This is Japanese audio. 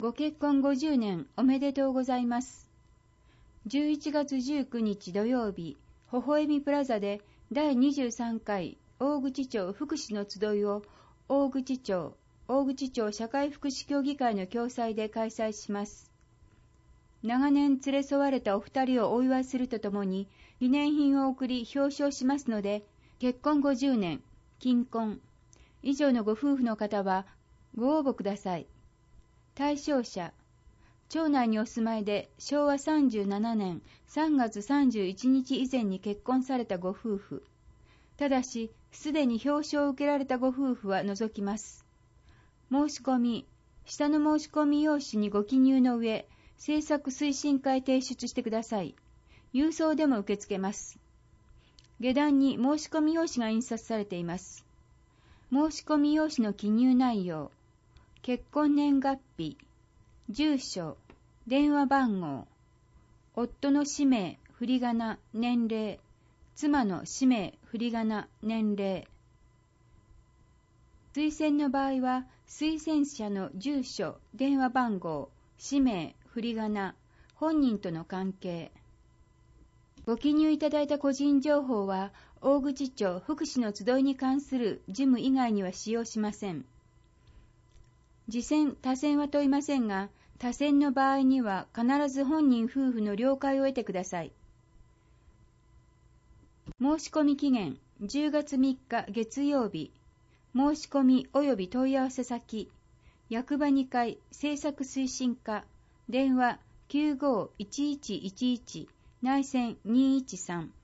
ご結婚50年おめでとうございます。11月19日土曜日、微笑みプラザで第23回大口町福祉の集いを大口町社会福祉協議会の共催で開催します。長年連れ添われたお二人をお祝いするとともに、記念品を贈り表彰しますので、結婚50年、金婚、以上のご夫婦の方はご応募ください。対象者、町内にお住まいで昭和37年3月31日以前に結婚されたご夫婦。ただし、すでに表彰を受けられたご夫婦は除きます。申し込み、下の申し込み用紙にご記入の上、政策推進会提出してください。郵送でも受け付けます。下段に申し込み用紙が印刷されています。申し込み用紙の記入内容、結婚年月日、住所、電話番号、夫の氏名、振り仮名、年齢、妻の氏名、振り仮名、年齢。推薦の場合は、推薦者の住所、電話番号、氏名、振り仮名、本人との関係。ご記入いただいた個人情報は、大口町福祉の集いに関する事務以外には使用しません。次選、他選は問いませんが、他選の場合には必ず本人夫婦の了解を得てください。申し込み期限、10月3日月曜日。申し込み及び問い合わせ先、役場2階政策推進課、電話 95-1111 内線213